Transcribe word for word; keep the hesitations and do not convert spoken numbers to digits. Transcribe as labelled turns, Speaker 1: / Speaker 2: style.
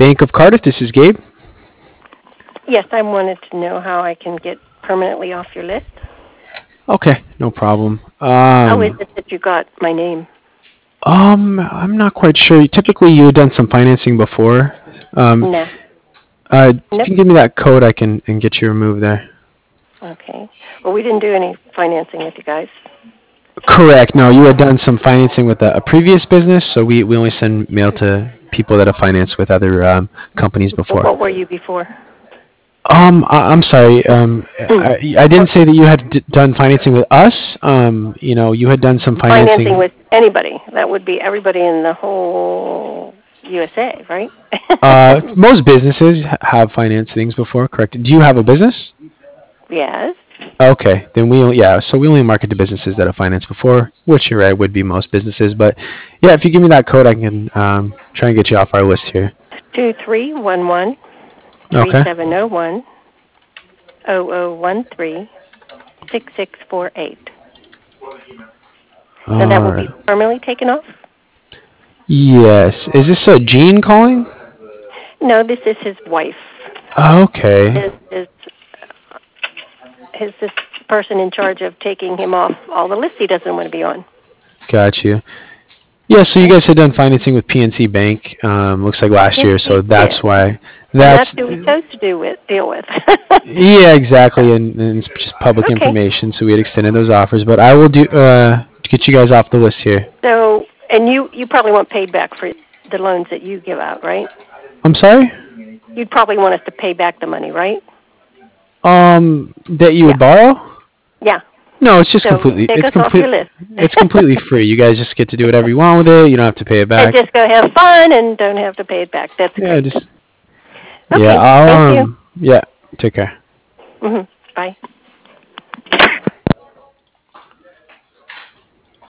Speaker 1: Bank of Cardiff. This is Gabe.
Speaker 2: Yes, I wanted to know how I can get permanently off your list.
Speaker 1: Okay, no problem.
Speaker 2: How is
Speaker 1: Um,
Speaker 2: it that you got my name?
Speaker 1: um, I'm not quite sure. Typically, you had done some financing before. Um,
Speaker 2: Nah.
Speaker 1: uh, if you
Speaker 2: Nope.
Speaker 1: can give me that code, I can and get you removed there.
Speaker 2: Okay. Well, we didn't do any financing with you guys.
Speaker 1: Correct. No, you had done some financing with a, a previous business, so we, we only send mail to people that have financed with other um, companies
Speaker 2: Well,
Speaker 1: before.
Speaker 2: what were you before?
Speaker 1: Um, I, I'm sorry. Um, I, I didn't say that you had d- done financing with us. Um, you know, you had done some
Speaker 2: Financing
Speaker 1: financing.
Speaker 2: with anybody. That would be everybody in the whole U S A, right?
Speaker 1: Uh, most businesses ha- have financed things before, correct? Do you have a business?
Speaker 2: Yes.
Speaker 1: Okay, then we only, yeah, so we only market to businesses that have financed before, which you're right would be most businesses. But yeah, if you give me that code, I can um, try and get you off our list here.
Speaker 2: Two three one one three
Speaker 1: Okay.
Speaker 2: seven zero one zero zero one three six six four eight. So that
Speaker 1: All
Speaker 2: will be
Speaker 1: right.
Speaker 2: permanently taken off?
Speaker 1: Yes. Is this a Gene calling?
Speaker 2: No, this is his wife.
Speaker 1: Okay.
Speaker 2: Is is is this person in charge of taking him off all the lists he doesn't want to be on?
Speaker 1: Got you. Yeah, so you
Speaker 2: Okay.
Speaker 1: guys had done financing with P N C Bank, um, looks like last
Speaker 2: Yes,
Speaker 1: year, so
Speaker 2: we
Speaker 1: that's
Speaker 2: did.
Speaker 1: why.
Speaker 2: And that's
Speaker 1: That's
Speaker 2: who we chose to do with, deal with.
Speaker 1: yeah, exactly, and, and it's just public
Speaker 2: Okay.
Speaker 1: information, so we had extended those offers. But I will do uh, get you guys off the list here.
Speaker 2: So, and you, you probably want paid back for the loans that you give out, right?
Speaker 1: I'm sorry.
Speaker 2: You'd probably want us to pay back the money, right?
Speaker 1: Um, that you
Speaker 2: Yeah.
Speaker 1: would borrow?
Speaker 2: Yeah.
Speaker 1: No, it's just
Speaker 2: So
Speaker 1: completely.
Speaker 2: take
Speaker 1: It's
Speaker 2: us off your
Speaker 1: complete.
Speaker 2: list.
Speaker 1: It's completely free. You guys just get to do whatever you want with it. You don't have to pay it
Speaker 2: And
Speaker 1: back.
Speaker 2: just go have fun and don't have to pay it back. That's
Speaker 1: Yeah,
Speaker 2: great.
Speaker 1: just yeah.
Speaker 2: Okay.
Speaker 1: I'll
Speaker 2: Thank you.
Speaker 1: um. Yeah. Take care.
Speaker 2: hmm Bye.